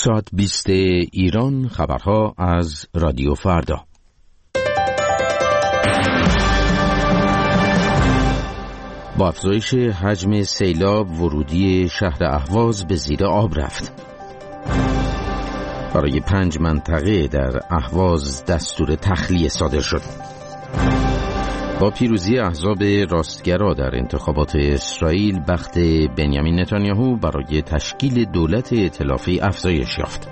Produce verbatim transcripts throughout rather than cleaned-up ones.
ساعت بیست ایران، خبرها از رادیو فردا. با افزایش حجم سیلاب، ورودی شهر اهواز به زیر آب رفت. برای پنج منطقه در اهواز دستور تخلیه صادر شد. با پیروزی احزاب راستگرا در انتخابات اسرائیل، بخت بنیامین نتانیاهو برای تشکیل دولت ائتلافی افزایش یافت.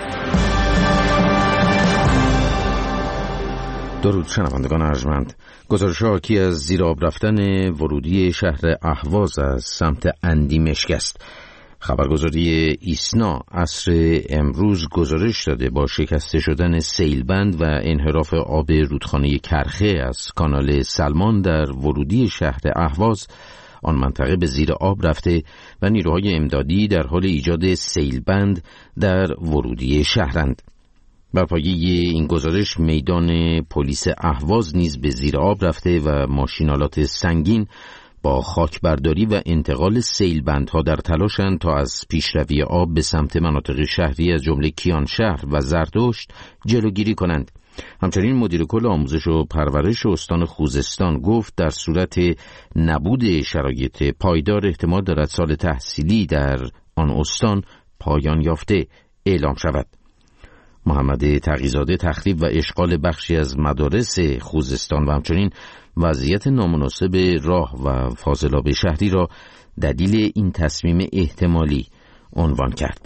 درود شنوندگان ارجمند. گزارش حاکی از زیر آب رفتن ورودی شهر اهواز از سمت اندیمشک است. خبرگزاری ایسنا عصر امروز گزارش داده با شکسته شدن سیلبند و انحراف آب رودخانه کرخه از کانال سلمان در ورودی شهر اهواز، آن منطقه به زیر آب رفته و نیروهای امدادی در حال ایجاد سیلبند در ورودی شهرند. بر پایه این گزارش میدان پلیس اهواز نیز به زیر آب رفته و ماشینالات سنگین با خاکبرداری و انتقال سیلبندها در تلاشند تا از پیشروی آب به سمت مناطق شهری از جمله کیانشهر و زردشت جلوگیری کنند. همچنین مدیر کل آموزش و پرورش استان خوزستان گفت در صورت نبود شرایط پایدار احتمال دارد سال تحصیلی در آن استان پایان یافته اعلام شود. محمد تقی‌زاده تخریب و اشغال بخشی از مدارس خوزستان و همچنین وضعیت نامناسب راه و فاضلاب شهری را دلیل این تصمیم احتمالی عنوان کرد.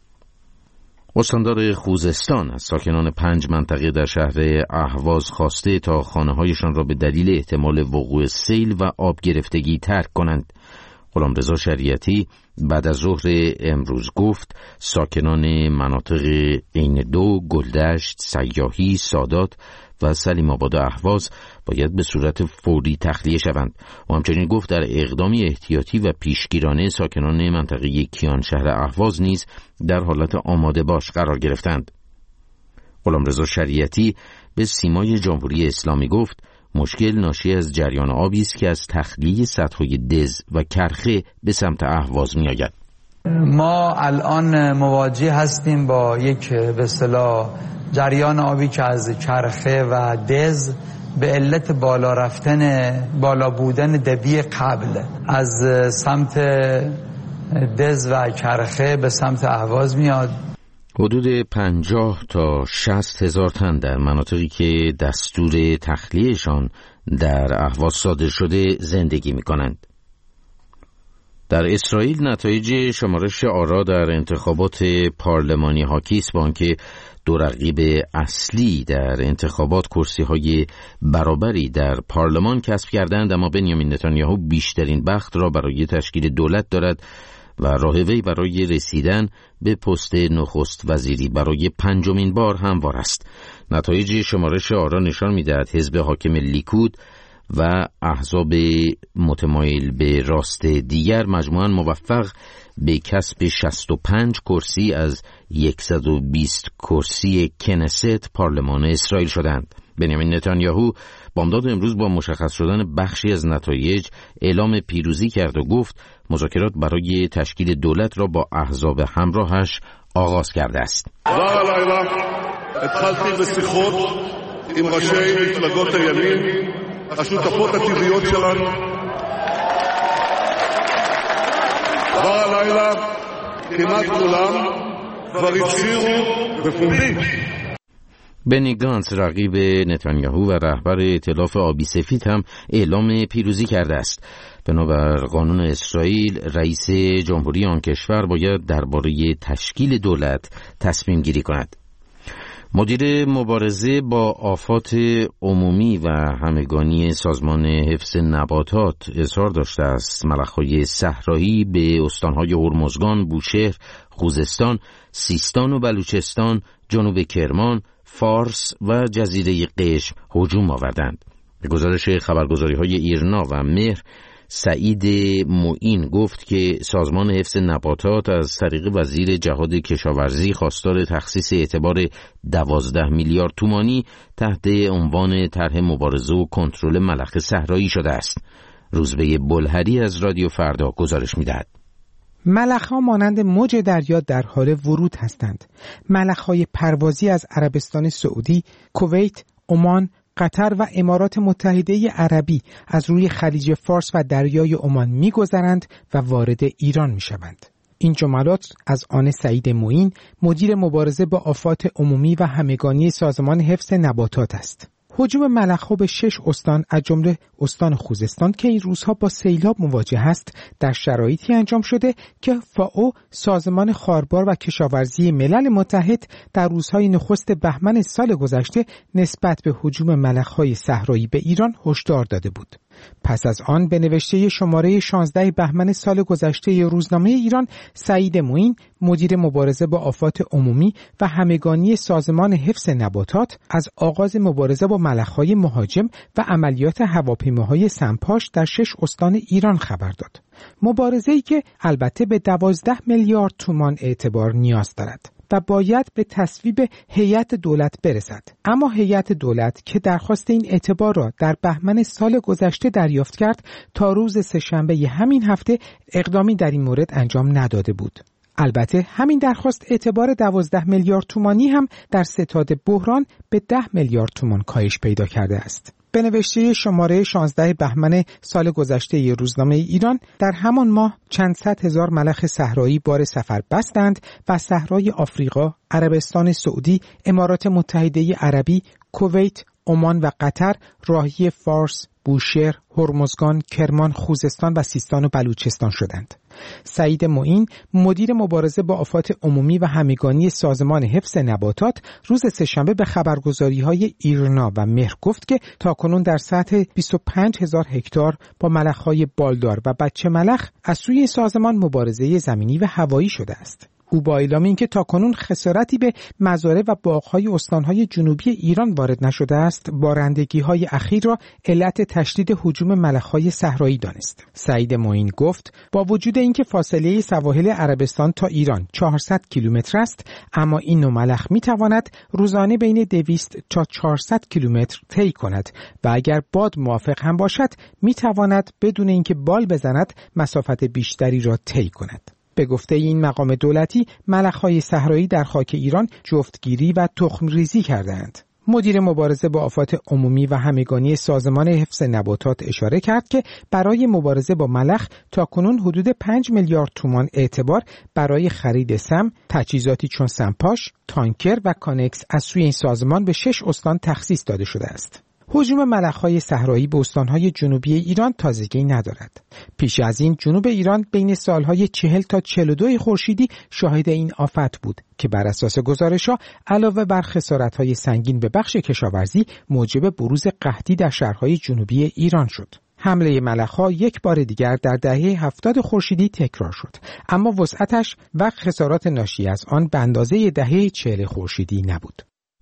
استاندار خوزستان از ساکنان پنج منطقه در شهر اهواز خواسته تا خانه‌هایشان را به دلیل احتمال وقوع سیل و آب گرفتگی ترک کنند. غلامرضا شریعتی بعد از ظهر امروز گفت ساکنان مناطق عین دو، گلدشت، سیاحی، سادات و سلیم آباد اهواز باید به صورت فوری تخلیه شوند. و همچنین گفت در اقدامی احتیاطی و پیشگیرانه ساکنان منطقه کیانشهر اهواز نیز در حالت آماده باش قرار گرفتند. غلامرضا شریعتی به سیمای جمهوری اسلامی گفت مشکل ناشی از جریان آبی است که از تخلیه سدهای دز و کرخه به سمت اهواز می آید. ما الان مواجه هستیم با یک به اصطلاح جریان آبی که از کرخه و دز به علت بالا رفتن بالا بودن دبی قبل از سمت دز و کرخه به سمت اهواز میاد. حدود پنجاه تا شصت هزار تن در مناطقی که دستور تخلیهشان در اهواز صادر شده زندگی می کنند. در اسرائیل نتایج شمارش آرا در انتخابات پارلمانی حاکی است با آنکه دو رقیب اصلی در انتخابات کرسی‌های برابری در پارلمان کسب کردند، اما بنیامین نتانیاهو بیشترین بخت را برای تشکیل دولت دارد و راه وی برای رسیدن به پست نخست وزیری برای پنجمین بار هموار است. نتایج شمارش آرا نشان می‌دهد حزب حاکم لیکود و احزاب متمایل به راست دیگر مجموعاً موفق به کسب شصت و پنج کرسی از صد و بیست کرسی کنست پارلمان اسرائیل شدند. بنیامین نتانیاهو بامداد امروز با مشخص شدن بخشی از نتایج اعلام پیروزی کرد و گفت مذاکرات برای תשקיל دولت را با احزاب همراهش آغاز کرده است. הלילה התחלתי בשיחות עם ראשי מפלגות הימין, השותפות הטבעיות שלנו. כבר הלילה כמעט כולם כבר הצהירו בפומבי. بنی گانتس رقیب نتانیاهو و رهبر ائتلاف آبی سفید هم اعلام پیروزی کرده است. بنابر قانون اسرائیل رئیس جمهوری آن کشور باید درباره تشکیل دولت تصمیم گیری کند. مدیر مبارزه با آفات عمومی و همگانی سازمان حفظ نباتات اظهار داشته است ملخ‌های صحرایی به استان‌های هرمزگان، بوشهر، خوزستان، سیستان و بلوچستان، جنوب کرمان، فارس و جزیره قشم هجوم آوردند. به گزارش خبرگزاری‌های ایرنا و مهر، سعید معین گفت که سازمان حفظ نباتات از طریق وزیر جهاد کشاورزی خواستار تخصیص اعتبار دوازده میلیارد تومانی تحت عنوان طرح مبارزه و کنترل ملخ صحرایی شده است. روزبه بلهری از رادیو فردا گزارش می‌دهد. ملخ‌ها مانند موج دریا در حال ورود هستند. ملخ‌های پروازی از عربستان سعودی، کویت، عمان، قطر و امارات متحده عربی از روی خلیج فارس و دریای عمان می‌گذرند و وارد ایران می‌شوند. این جملات از آن سعید معین، مدیر مبارزه با آفات عمومی و همگانی سازمان حفظ نباتات است. هجوم ملخ‌ها به شش استان از جمله استان خوزستان که این روزها با سیلاب مواجه است در شرایطی انجام شده که فائو، سازمان خاربار و کشاورزی ملل متحد، در روزهای نخست بهمن سال گذشته نسبت به هجوم ملخ‌های صحرایی به ایران هشدار داده بود. پس از آن به نوشته شماره شانزده بهمن سال گذشته روزنامه ایران، سعید معین، مدیر مبارزه با آفات عمومی و همگانی سازمان حفظ نباتات، از آغاز مبارزه با ملخ‌های مهاجم و عملیات هواپیماهای سمپاش در شش استان ایران خبر داد. مبارزه‌ای که البته به دوازده میلیارد تومان اعتبار نیاز دارد و باید به تصویب هیئت دولت برسد. اما هیئت دولت که درخواست این اعتبار را در بهمن سال گذشته دریافت کرد، تا روز سه‌شنبه همین هفته اقدامی در این مورد انجام نداده بود. البته همین درخواست اعتبار دوازده میلیارد تومانی هم در ستاد بحران به ده میلیارد تومان کاهش پیدا کرده است. به نوشته شماره شانزده بهمن سال گذشته روزنامه ایران، در همان ماه چند صد هزار ملخ صحرایی بار سفر بستند و صحرای آفریقا، عربستان سعودی، امارات متحده عربی، کویت، عمان و قطر راهی فارس، بوشهر، هرمزگان، کرمان، خوزستان و سیستان و بلوچستان شدند. سعید معین، مدیر مبارزه با آفات عمومی و همگانی سازمان حفظ نباتات، روز سه‌شنبه به خبرگزاری‌های ایرنا و مهر گفت که تاکنون در سطح بیست و پنج هزار هکتار با ملخ‌های بالدار و بچه ملخ از سوی سازمان مبارزه زمینی و هوایی شده است. او با اعلام اینکه تاکنون خسارتی به مزارع و باغ‌های استان‌های جنوبی ایران وارد نشده است، بارندگی‌های اخیر را علت تشدید هجوم ملخ‌های صحرایی دانست. سعید معین گفت با وجود اینکه فاصله سواحل عربستان تا ایران چهارصد کیلومتر است، اما این نوع ملخ می‌تواند روزانه بین دویست تا چهارصد کیلومتر طی کند و اگر باد موافق هم باشد، می‌تواند بدون اینکه بال بزند مسافت بیشتری را طی کند. به گفته این مقام دولتی، ملخ‌های صحرایی در خاک ایران جفتگیری و تخم ریزی کردند. مدیر مبارزه با آفات عمومی و همگانی سازمان حفظ نباتات اشاره کرد که برای مبارزه با ملخ تاکنون حدود پنج میلیارد تومان اعتبار برای خرید سم، تجهیزاتی چون سمپاش، تانکر و کانکس از سوی این سازمان به شش استان تخصیص داده شده است. هجوم ملخ‌های صحرایی به استان‌های جنوبی ایران تازگی ندارد. پیش از این جنوب ایران بین سال‌های چهل تا چهل و دو خورشیدی شاهد این آفت بود که بر اساس گزارش‌ها علاوه بر خسارت‌های سنگین به بخش کشاورزی موجب بروز قحطی در شهرهای جنوبی ایران شد. حمله ملخ‌ها یک بار دیگر در دهه هفتاد خورشیدی تکرار شد، اما وسعتش و خسارات ناشی از آن به اندازه دهه چهل خورشیدی نبود.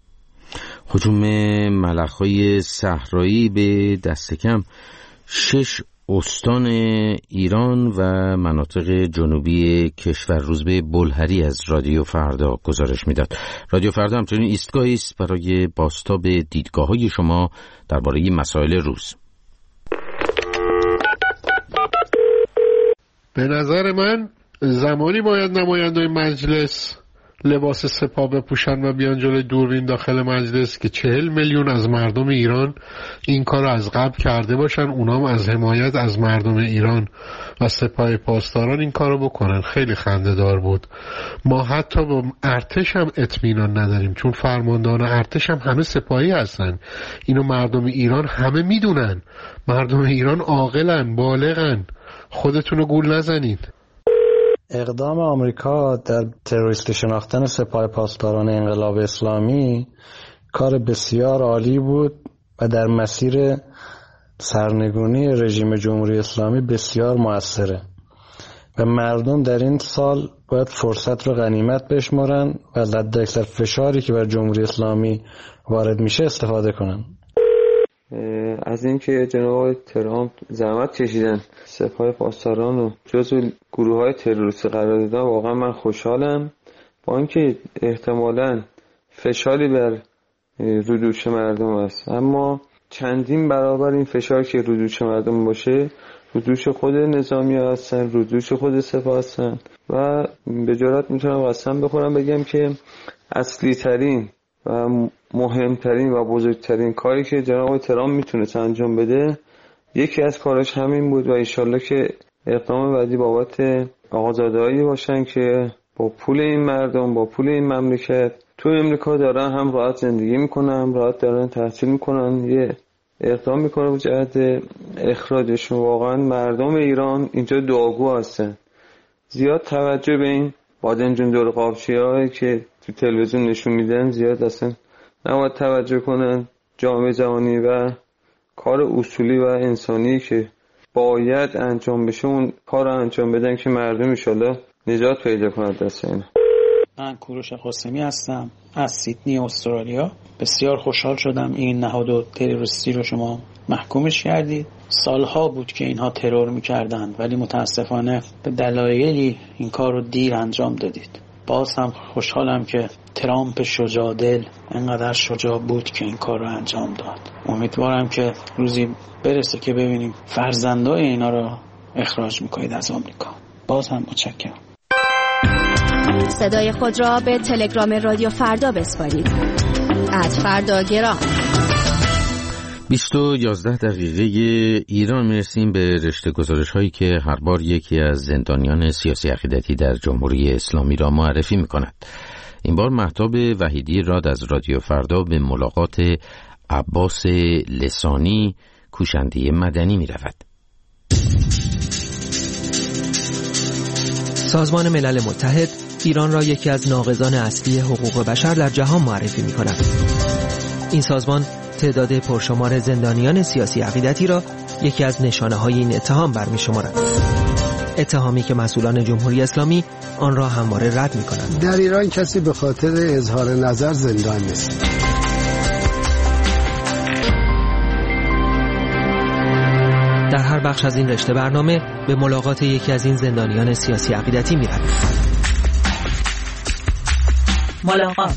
هجوم ملخ‌های صحرایی به دست کم شش استان ایران و مناطق جنوبی کشور. روزبه بلهری از رادیو فردا گزارش میداد. رادیو فردا همچنین ایستگاهی است برای بازتاب دیدگاه‌های شما درباره مسائل روز. به نظر من زمانی باید نمایندگان مجلس لباس سپاه بپوشن و بیان جلوی دوربین داخل مجلس که چهل میلیون از مردم ایران این کار از قبل کرده باشن، اونام از حمایت از مردم ایران و سپاه پاسداران این کارو بکنن. خیلی خنده دار بود. ما حتی با ارتش هم اطمینان نداریم، چون فرماندهان ارتش هم همه سپاهی هستن. اینو مردم ایران همه میدونن. مردم ایران عاقلن، بالغن. خودتونو گول نزنید. اقدام آمریکا در تروریستی شناختن سپاه پاسداران انقلاب اسلامی کار بسیار عالی بود و در مسیر سرنگونی رژیم جمهوری اسلامی بسیار موثره و مردم در این سال باید فرصت رو غنیمت بشمارن و از حداکثر فشاری که بر جمهوری اسلامی وارد میشه استفاده کنن. از اینکه جناب ترامپ زحمت کشیدن سپاه پاسداران رو جزو گروه‌های تروریستی قرار دادن، واقعا من خوشحالم. با اینکه احتمالاً فشاری بر رو دوش مردم است، اما چندین برابر این فشار که رو دوش مردم باشه رو دوش خود نظامی هستن، رو دوش خود سپاه هستن و به جرات میتونم قسم بخورم بگم که اصلی ترین و مهمترین و بزرگترین کاری که جناب ترامپ میتونست انجام بده یکی از کاراش همین بود و انشالله که اقدام بعدی بابت آقازاده‌هایی باشن که با پول این مردم، با پول این مملکت تو امریکا دارن هم راحت زندگی میکنن، هم راحت دارن تحصیل میکنن. یه اقدام میکنه به جهت اخراجشون. واقعا مردم ایران اینجا دعاگو هستن. زیاد توجه به این بادم جون دور قابچی هایی که تو تلویزیون نشون میدن زیاد اصلا نباید توجه کنن. جامعه جهانی و کار اصولی و انسانی که باید انجام بشه اون کار انجام بدن که مردم انشالله نجات پیدا کنند دست اینا. من کوروش قاسمی هستم از سیدنی استرالیا. بسیار خوشحال شدم این نهاد تروریستی رو شما محکومش کردید. سالها بود که اینها ترور میکردند ولی متاسفانه به دلایلی این کار رو دیر انجام دادید. باز هم خوشحالم که ترامپ شجاع‌دل انقدر شجاع بود که این کار رو انجام داد. امیدوارم که روزی برسه که ببینیم فرزندای اینا رو اخراج میکنید از آمریکا. باز هم متشکرم. صدای خود را به تلگرام رادیو فردا بسپارید. از فردا گرام. بیست و یازده دقیقه ایران میرسیم به رشته گزارش هایی که هر بار یکی از زندانیان سیاسی عقیدتی در جمهوری اسلامی را معرفی می کند. این بار مهتاب وحیدی راد از رادیو فردا به ملاقات عباس لسانی کوشنده مدنی می رود. سازمان ملل متحد ایران را یکی از ناقضان اصلی حقوق بشر در جهان معرفی می کند. این سازمان تعداد پرشمار زندانیان سیاسی عقیدتی را یکی از نشانه‌های این اتهام برمی شمارد. اتهامی که مسئولان جمهوری اسلامی آن را همواره رد می کنند. در ایران کسی به خاطر اظهار نظر زندان نیست. در هر بخش از این رشته برنامه به ملاقات یکی از این زندانیان سیاسی عقیدتی می رویم. ملاقات.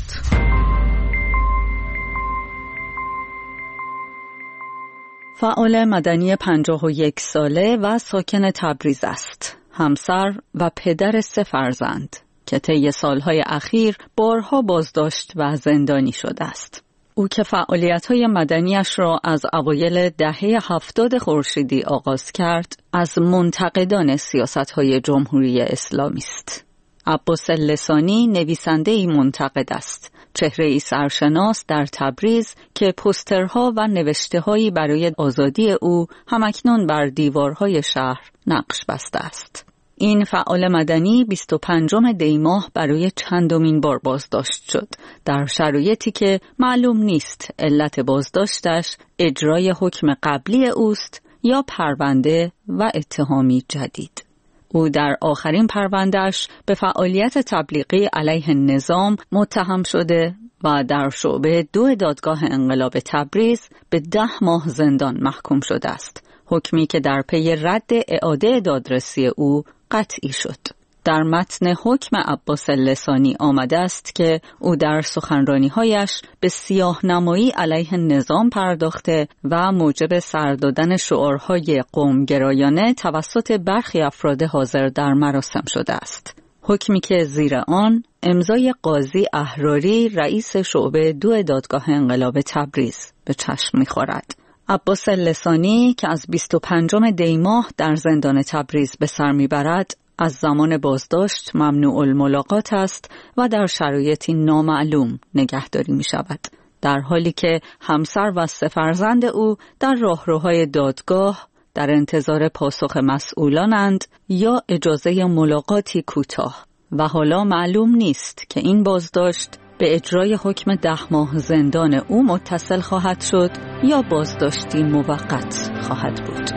فعال مدنی پنجاه و یک ساله و ساکن تبریز است. همسر و پدر سه فرزند که طی سالهای اخیر بارها بازداشت و زندانی شده است. او که فعالیت‌های مدنیش را از اوایل دهه هفتاد خورشیدی آغاز کرد، از منتقدان سیاست‌های جمهوری اسلامی است. عباس لسانی نویسنده‌ای منتقد است. چهره‌ای سرشناس در تبریز که پوسترها و نوشته‌هایی برای آزادی او همکنون بر دیوارهای شهر نقش بسته است. این فعال مدنی بیست و پنجم دی ماه برای چندمین بار بازداشت شد، در شرایطی که معلوم نیست علت بازداشتش اجرای حکم قبلی اوست یا پرونده و اتهامی جدید. او در آخرین پروندهش به فعالیت تبلیغی علیه نظام متهم شده و در شعبه دو دادگاه انقلاب تبریز به ده ماه زندان محکوم شده است. حکمی که در پی رد اعاده دادرسی او قطعی شد. در متن حکم عباس لسانی آمده است که او در سخنرانی‌هایش به سیاه‌نمایی علیه نظام پرداخته و موجب سر دادن شعارهای قومگرایانه توسط برخی افراد حاضر در مراسم شده است. حکمی که زیر آن امضای قاضی احراری رئیس شعبه دو دادگاه انقلاب تبریز به چشم می‌خورد. عباس لسانی که از بیست و پنجم دی ماه در زندان تبریز به سر میبرد، از زمان بازداشت ممنوع الملاقات است و در شرایطی نامعلوم نگهداری می شود. در حالی که همسر و سه فرزند او در راهروهای دادگاه در انتظار پاسخ مسئولانند یا اجازه ملاقاتی کوتاه و حالا معلوم نیست که این بازداشت به اجرای حکم ده ماه زندان او متصل خواهد شد یا بازداشتی موقت خواهد بود.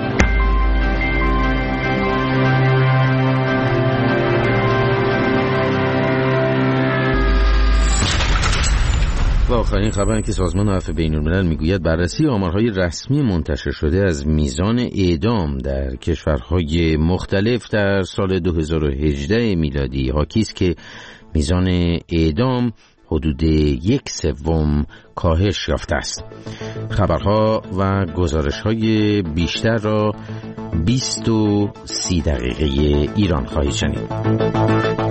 و آخرین خبر که سازمان عفو بین‌الملل میگوید بررسی آمارهای رسمی منتشر شده از میزان اعدام در کشورهای مختلف در سال دو هزار و هجده میلادی حاکی است که میزان اعدام حدود یک سوم کاهش یافته است. خبرها و گزارش‌های بیشتر را بیست و سی دقیقه ایران خواهید شنید.